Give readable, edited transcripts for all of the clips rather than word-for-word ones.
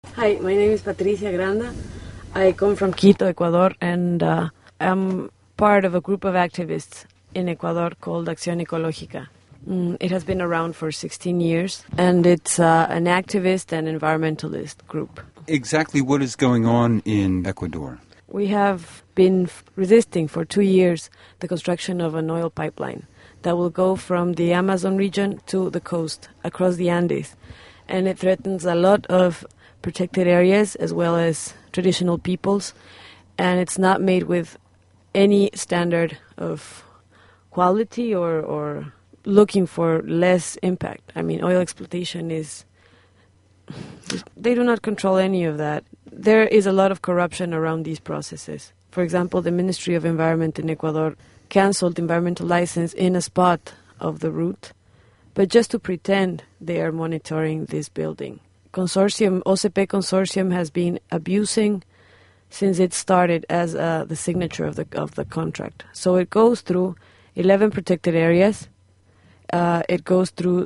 Hi, my name is Patricia Granda. I come from Quito, Ecuador, and I'm part of a group of activists in Ecuador called Acción Ecológica. It has been around for 16 years, and it's an activist and environmentalist group. Exactly what is going on in Ecuador? We have been resisting for 2 years the construction of an oil pipeline that will go from the Amazon region to the coast across the Andes. And it threatens a lot of protected areas as well as traditional peoples. And it's not made with any standard of quality or looking for less impact. I mean, oil exploitation is... They do not control any of that. There is a lot of corruption around these processes. For example, the Ministry of Environment in Ecuador canceled the environmental license in a spot of the route, but just to pretend they are monitoring this building. OCP Consortium has been abusing since it started as the signature of the contract. So it goes through 11 protected areas. It goes through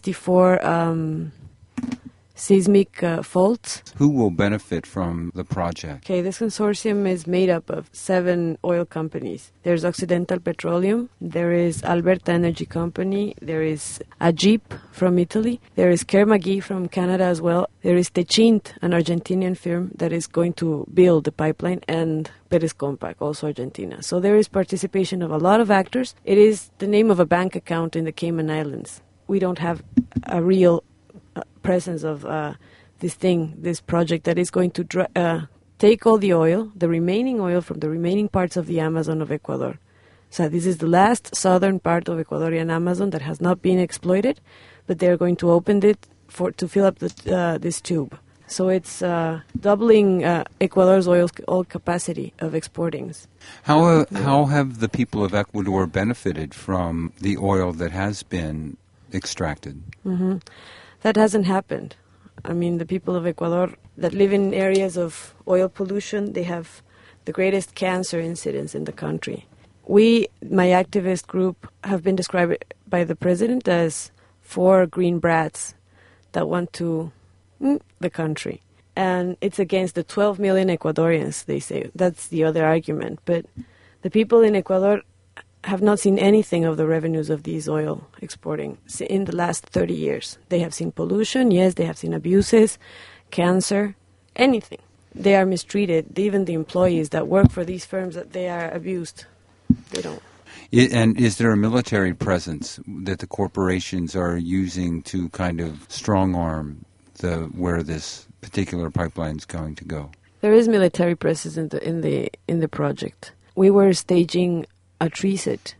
64 seismic faults. Who will benefit from the project? Okay, this consortium is made up of 7 oil companies. There's Occidental Petroleum, there is Alberta Energy Company, there is Agip from Italy, there is Kerr-McGee from Canada as well, there is Techint, an Argentinian firm that is going to build the pipeline, and Perez Compaq, also Argentina. So there is participation of a lot of actors. It is the name of a bank account in the Cayman Islands. We don't have a real presence of this project that is going to take all the oil, the remaining oil from the remaining parts of the Amazon of Ecuador. So this is the last southern part of Ecuadorian Amazon that has not been exploited, but they're going to open it to fill up this tube. So it's doubling Ecuador's oil capacity of exporting. How have the people of Ecuador benefited from the oil that has been extracted? Mm-hmm. That hasn't happened. I mean, the people of Ecuador that live in areas of oil pollution, they have the greatest cancer incidence in the country. We, my activist group, have been described by the president as 4 green brats that want to the country. And it's against the 12 million Ecuadorians, they say. That's the other argument. But the people in Ecuador have not seen anything of the revenues of these oil exporting in the last 30 years. They have seen pollution, yes, they have seen abuses, cancer, anything. They are mistreated. Even the employees that work for these firms, that they are abused. They don't. And is there a military presence that the corporations are using to kind of strong-arm where this particular pipeline is going to go? There is military presence in the project. We were staging a tree sit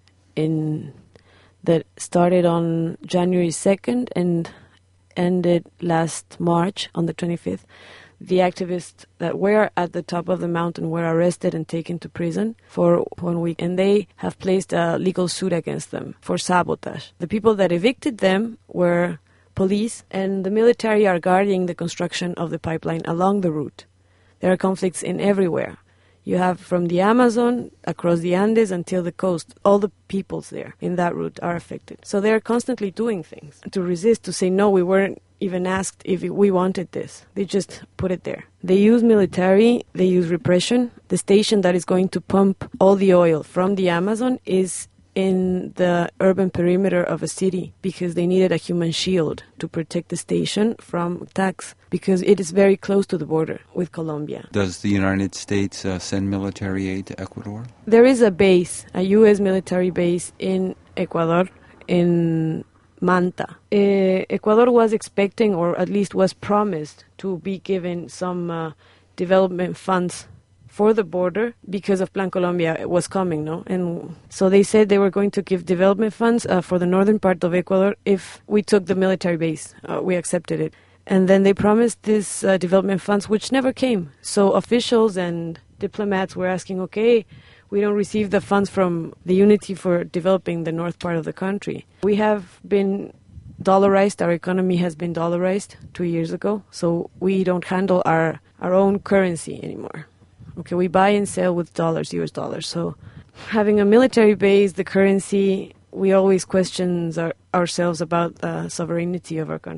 that started on January 2nd and ended last March on the 25th. The activists that were at the top of the mountain were arrested and taken to prison for 1 week, and they have placed a legal suit against them for sabotage. The people that evicted them were police, and the military are guarding the construction of the pipeline along the route. There are conflicts in everywhere. You have from the Amazon, across the Andes until the coast, all the peoples there in that route are affected. So they're constantly doing things to resist, to say, no, we weren't even asked if we wanted this. They just put it there. They use military, they use repression. The station that is going to pump all the oil from the Amazon is in the urban perimeter of a city because they needed a human shield to protect the station from attacks because it is very close to the border with Colombia. Does the United States send military aid to Ecuador? There is a base, a U.S. military base in Ecuador, in Manta. Ecuador was expecting, or at least was promised, to be given some development funds for the border because of Plan Colombia was coming, no? And so they said they were going to give development funds for the northern part of Ecuador if we took the military base. We accepted it. And then they promised this development funds, which never came. So officials and diplomats were asking, okay, we don't receive the funds from the Unity for developing the north part of the country. We have been dollarized. Our economy has been dollarized 2 years ago. So we don't handle our own currency anymore. Okay, we buy and sell with dollars, US dollars. So having a military base, the currency, we always question ourselves about the sovereignty of our country.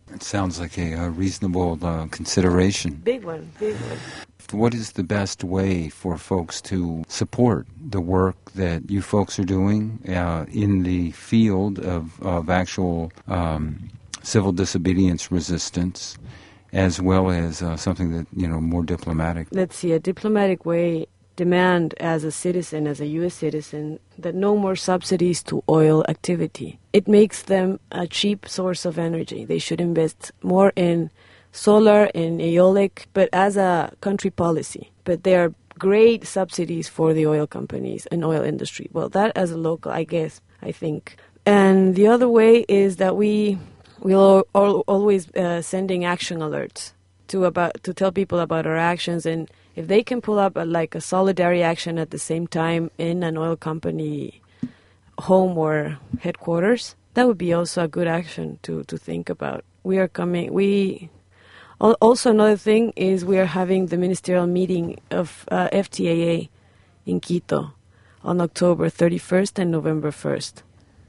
It sounds like a reasonable consideration. Big one, big one. What is the best way for folks to support the work that you folks are doing in the field of actual civil disobedience resistance, as well as something that, more diplomatic? Let's see, a diplomatic way, demand as a citizen, as a U.S. citizen, that no more subsidies to oil activity. It makes them a cheap source of energy. They should invest more in solar, in aeolic, but as a country policy. But there are great subsidies for the oil companies and oil industry. Well, that as a local, I think. And the other way is that we'll always sending action alerts to tell people about our actions, and if they can pull up a solidarity action at the same time in an oil company home or headquarters, that would be also a good action to think about. Also, another thing is we are having the ministerial meeting of FTAA in Quito on October 31st and November 1st.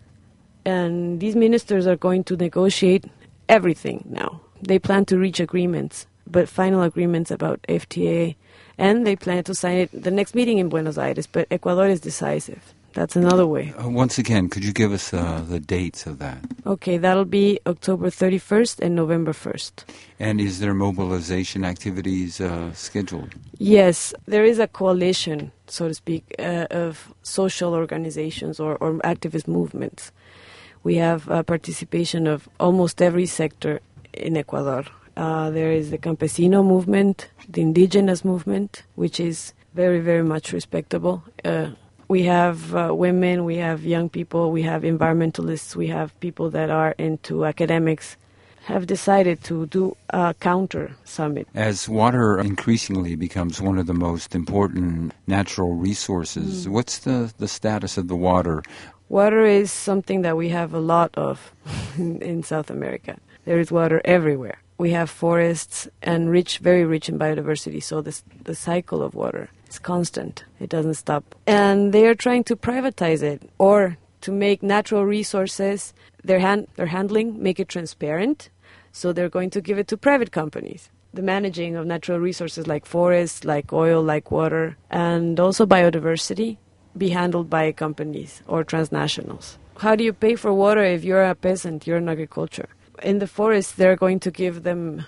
And these ministers are going to negotiate everything now. They plan to reach agreements, but final agreements about FTA, and they plan to sign it the next meeting in Buenos Aires, but Ecuador is decisive. That's another way. Once again, could you give us the dates of that? Okay, that'll be October 31st and November 1st. And is there mobilization activities scheduled? Yes, there is a coalition, so to speak, of social organizations or activist movements. We have participation of almost every sector in Ecuador. There is the campesino movement, the indigenous movement, which is very, very much respectable. We have women, we have young people, we have environmentalists, we have people that are into academics, have decided to do a counter summit. As water increasingly becomes one of the most important natural resources, what's the status of the water? Water is something that we have a lot of in South America. There is water everywhere. We have forests and very rich in biodiversity, so the cycle of water is constant. It doesn't stop. And they are trying to privatize it or to make natural resources, their handling, make it transparent. So they're going to give it to private companies. The managing of natural resources like forests, like oil, like water, and also biodiversity be handled by companies or transnationals. How do you pay for water if you're a peasant, you're in agriculture? In the forest, they're going to give them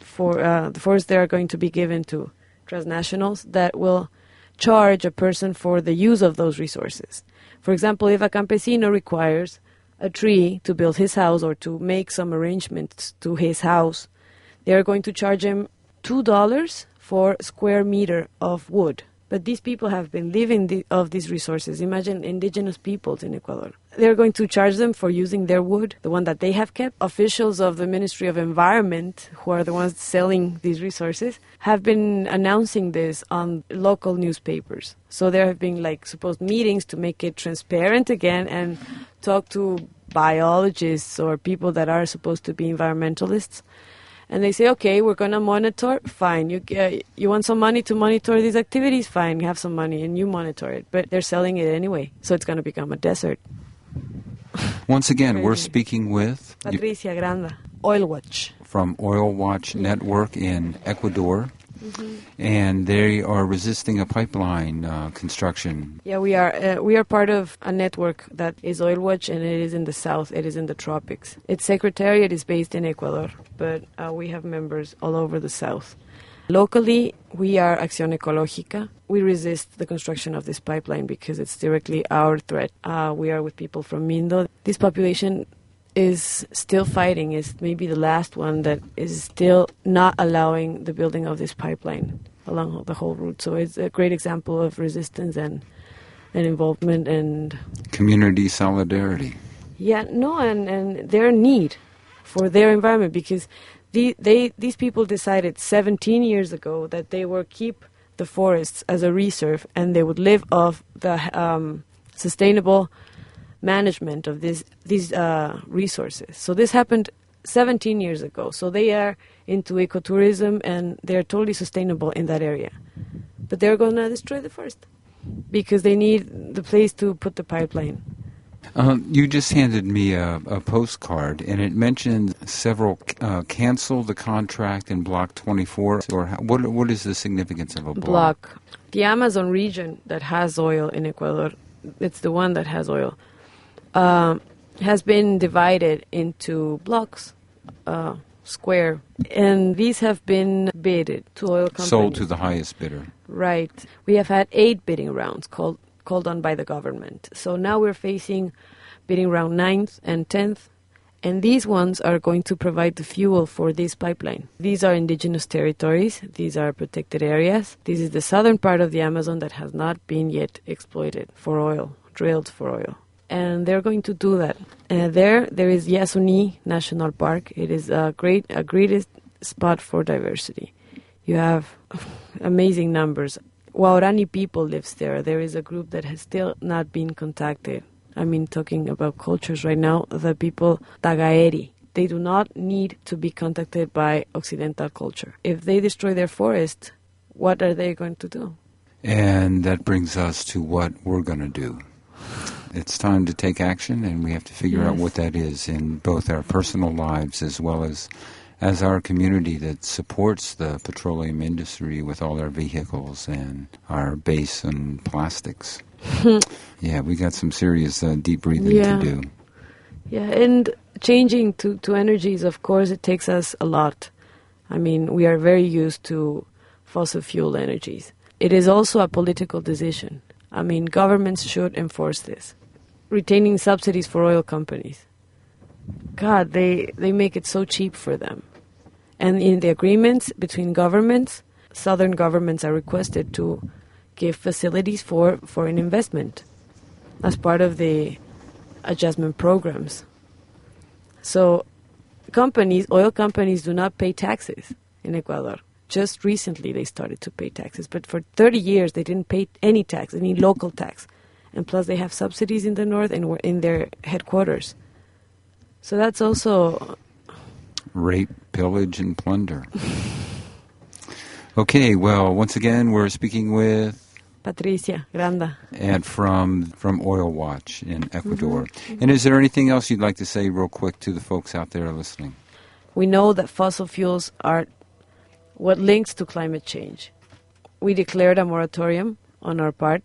the forests they are going to be given to transnationals that will charge a person for the use of those resources. For example, if a campesino requires a tree to build his house or to make some arrangements to his house, they are going to charge him $2 for a square meter of wood. But these people have been living of these resources. Imagine indigenous peoples in Ecuador. They're going to charge them for using their wood, the one that they have kept. Officials of the Ministry of Environment, who are the ones selling these resources, have been announcing this on local newspapers. So there have been supposed meetings to make it transparent again and talk to biologists or people that are supposed to be environmentalists. And they say, okay, we're going to monitor. Fine. You want some money to monitor these activities? Fine, have some money and you monitor it. But they're selling it anyway, so it's going to become a desert. Once again, we're speaking with Patricia Granda, Oil Watch. From Oil Watch Network in Ecuador. Mm-hmm. And they are resisting a pipeline construction. Yeah, we are part of a network that is Oil Watch, and it is in the south. It is in the tropics. Its secretariat is based in Ecuador, but we have members all over the south. Locally, we are Acción Ecológica. We resist the construction of this pipeline because it's directly our threat. We are with people from Mindo. This population is still fighting, is maybe the last one that is still not allowing the building of this pipeline along the whole route. So it's a great example of resistance and involvement and community solidarity. Yeah, no, and their need for their environment, because these people decided 17 years ago that they would keep the forests as a reserve and they would live off the sustainable management of these resources. So this happened 17 years ago. So they are into ecotourism and they are totally sustainable in that area. But they're going to destroy the forest because they need the place to put the pipeline. You just handed me a postcard, and it mentioned several cancel the contract in Block 24. Or what is the significance of a block? The Amazon region that has oil in Ecuador, it's the one that has oil, has been divided into blocks, square, and these have been bidded to oil companies. Sold to the highest bidder. Right. We have had 8 bidding rounds called on by the government. So now we're facing bidding round 9th and 10th, and these ones are going to provide the fuel for this pipeline. These are indigenous territories. These are protected areas. This is the southern part of the Amazon that has not been yet exploited for oil, drilled for oil. And they're going to do that. There is Yasuni National Park. It is a great spot for diversity. You have amazing numbers. Waorani people lives there. There is a group that has still not been contacted. I mean, talking about cultures right now, the people Tagaeri, they do not need to be contacted by Occidental culture. If they destroy their forest, what are they going to do? And that brings us to what we're going to do. It's time to take action, and we have to figure out what that is in both our personal lives as well as our community that supports the petroleum industry with all our vehicles and our base and plastics. Yeah, we got some serious deep breathing to do. Yeah, and changing to energies, of course, it takes us a lot. I mean, we are very used to fossil fuel energies. It is also a political decision. I mean, governments should enforce this. Retaining subsidies for oil companies. God, they make it so cheap for them. And in the agreements between governments, southern governments are requested to give facilities for foreign investment as part of the adjustment programs. So oil companies do not pay taxes in Ecuador. Just recently they started to pay taxes, but for 30 years they didn't pay any tax, any local tax. And plus they have subsidies in the north and in their headquarters. So that's also... rape, pillage, and plunder. Okay, well, once again, we're speaking with... Patricia Granda. And from Oil Watch in Ecuador. Mm-hmm. And is there anything else you'd like to say real quick to the folks out there listening? We know that fossil fuels are what links to climate change. We declared a moratorium on our part,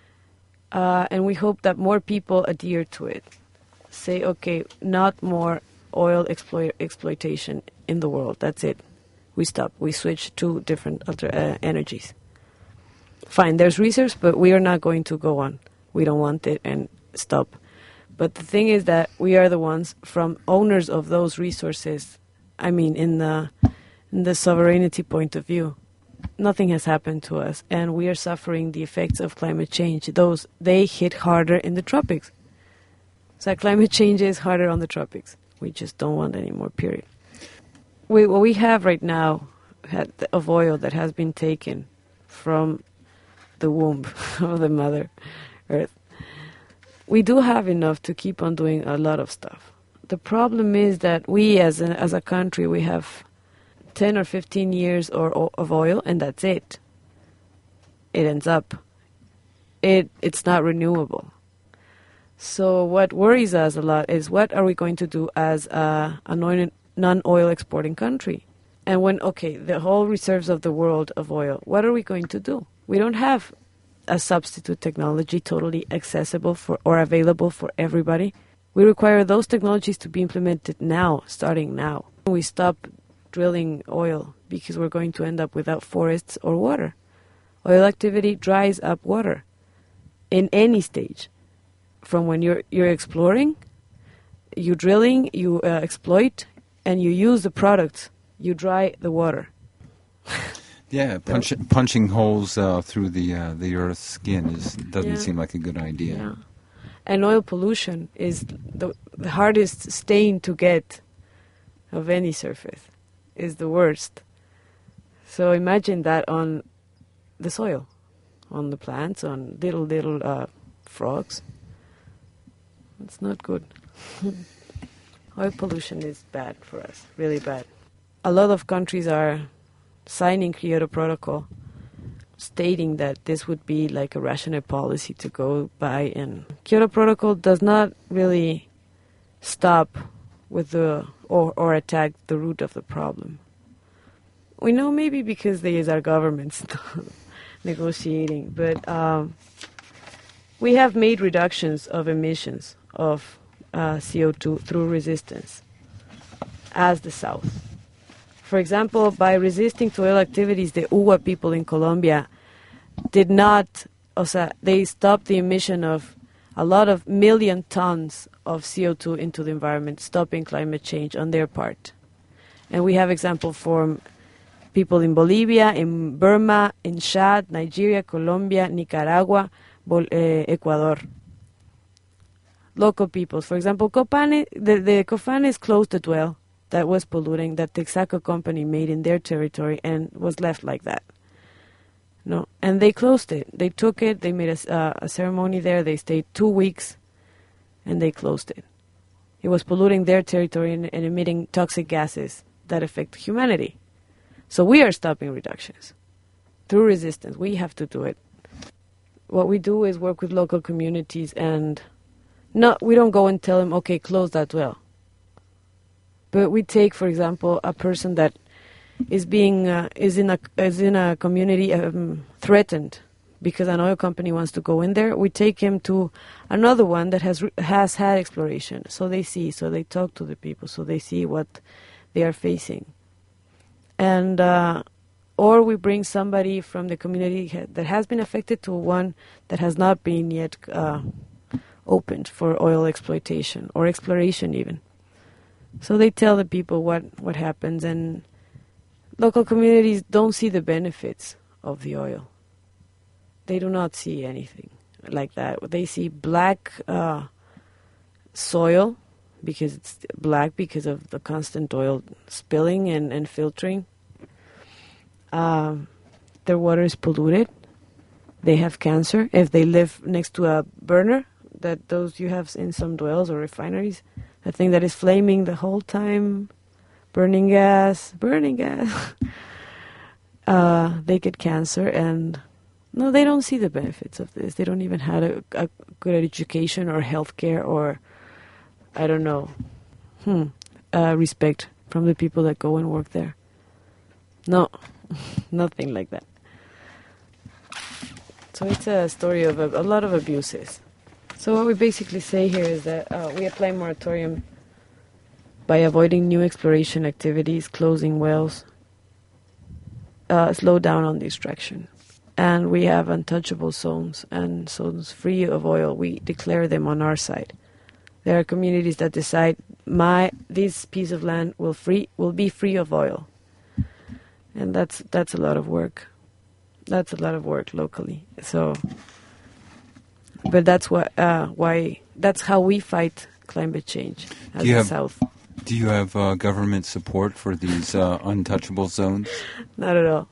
and we hope that more people adhere to it. Say, okay, not more oil exploitation in the world. That's it. We stop. We switch to different energies. Fine, there's research, but we are not going to go on. We don't want it and stop. But the thing is that we are the ones from owners of those resources. I mean, in the sovereignty point of view, nothing has happened to us, and we are suffering the effects of climate change. They hit harder in the tropics. So climate change is harder on the tropics. We just don't want any more, period. What we have right now of oil that has been taken from the womb of the Mother Earth, we do have enough to keep on doing a lot of stuff. The problem is that we as a country, we have 10 or 15 years of oil, and that's it. It ends up. It's not renewable. So what worries us a lot is what are we going to do as a non-oil exporting country? And when, the whole reserves of the world of oil, what are we going to do? We don't have a substitute technology totally accessible or available for everybody. We require those technologies to be implemented now, starting now. We stop drilling oil because we're going to end up without forests or water. Oil activity dries up water in any stage. From when you're exploring, you're drilling, you exploit, and you use the products, you dry the water. Yeah, punching holes through the Earth's skin doesn't seem like a good idea. Yeah. And oil pollution is the hardest stain to get of any surface. Is the worst. So imagine that on the soil, on the plants, on little frogs. It's not good. Oil pollution is bad for us, really bad. A lot of countries are signing Kyoto Protocol, stating that this would be like a rational policy to go by. And Kyoto Protocol does not really stop with or attack the root of the problem. We know maybe because they use our governments negotiating, but we have made reductions of emissions of CO2 through resistance as the South. For example, by resisting to oil activities, the Uwa people in Colombia did not, they stopped the emission of a lot of million tons of CO2 into the environment, stopping climate change on their part. And we have examples from people in Bolivia, in Burma, in Chad, Nigeria, Colombia, Nicaragua, Ecuador. Local peoples. For example, Copane, the Cofanes closed the well that was polluting, that Texaco company made in their territory and was left like that. No, and they closed it. They took it, they made a ceremony there, they stayed 2 weeks, and they closed it. It was polluting their territory and emitting toxic gases that affect humanity. So we are stopping reductions through resistance. We have to do it. What we do is work with local communities, and we don't go and tell them, okay, close that well. But we take, for example, a person that is in a community threatened because an oil company wants to go in there. We take him to another one that has had exploration, so they talk to the people, so they see what they are facing. And or we bring somebody from the community that has been affected to one that has not been yet opened for oil exploitation or exploration even. So they tell the people what happens, and local communities don't see the benefits of the oil. They do not see anything like that. They see black soil because it's black because of the constant oil spilling and filtering. Their water is polluted. They have cancer. If they live next to a burner, that those you have in some wells or refineries, a thing that is flaming the whole time, burning gas. They get cancer, and no, they don't see the benefits of this. They don't even have a good education or healthcare or, I don't know, respect from the people that go and work there. No, nothing like that. So it's a story of a lot of abuses. So what we basically say here is that we apply moratorium by avoiding new exploration activities, closing wells, slow down on the extraction. And we have untouchable zones and zones free of oil. We declare them on our side. There are communities that decide this piece of land will be free of oil. And that's a lot of work. That's a lot of work locally. So, but that's why that's how we fight climate change as the South. Do you have government support for these untouchable zones? Not at all.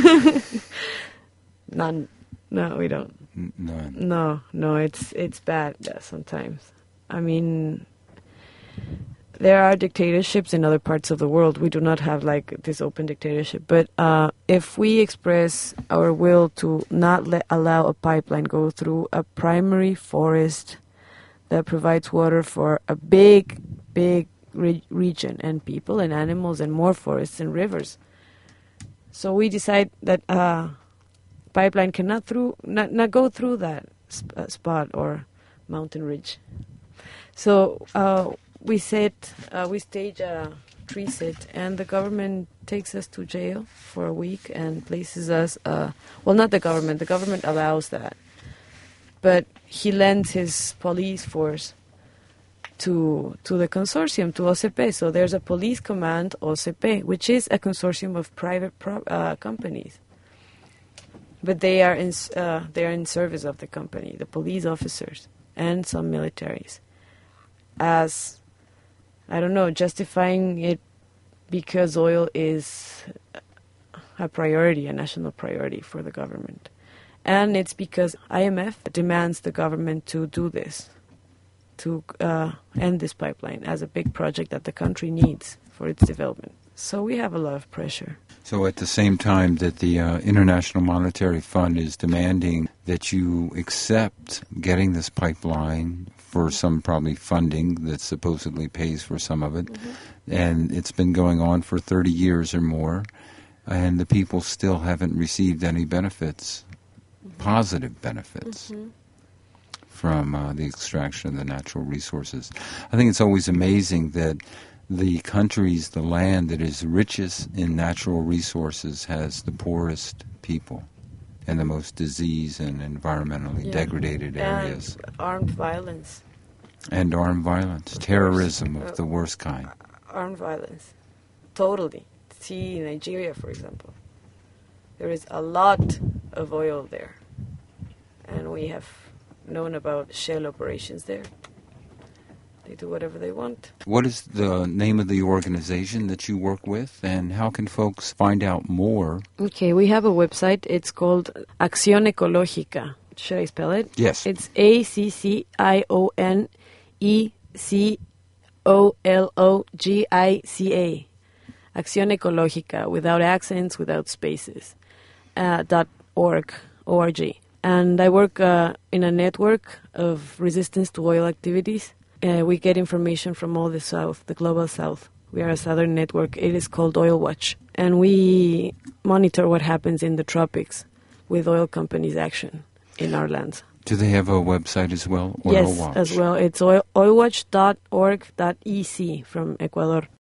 None. No, we don't. None. No, it's bad sometimes. I mean, there are dictatorships in other parts of the world. We do not have like this open dictatorship. But if we express our will to not allow a pipeline go through a primary forest that provides water for a big region and people and animals and more forests and rivers. So we decide that pipeline cannot not go through that spot or mountain ridge. So we stage a tree sit, and the government takes us to jail for a week and places us. Well, not the government. The government allows that, but he lends his police force to the consortium, to OCP. So there's a police command, OCP, which is a consortium of private companies. But they are in service of the company, the police officers and some militaries, as, I don't know, justifying it because oil is a priority, a national priority for the government. And it's because IMF demands the government to do this, to end this pipeline as a big project that the country needs for its development. So we have a lot of pressure. So at the same time that the International Monetary Fund is demanding that you accept getting this pipeline for some probably funding that supposedly pays for some of it, and it's been going on for 30 years or more, and the people still haven't received any benefits, positive benefits, from the extraction of the natural resources. I think it's always amazing that the countries, the land that is richest in natural resources has the poorest people and the most disease and environmentally degraded areas. And armed violence. And armed violence, terrorism of the worst kind. Armed violence. Totally. See Nigeria, for example. There is a lot of oil there. And we have known about shell operations there. They do whatever they want. What is the name of the organization that you work with, and how can folks find out more? Okay, we have a website. It's called Acción Ecológica. Should I spell it? Yes. It's ACCIONECOLOGICA. Acción Ecológica, without accents, without spaces. .org. And I work in a network of resistance to oil activities. We get information from all the South, the global South. We are a southern network. It is called Oil Watch. And we monitor what happens in the tropics with oil companies' action in our lands. Do they have a website as well? Yes, as well. It's oilwatch.org.ec from Ecuador.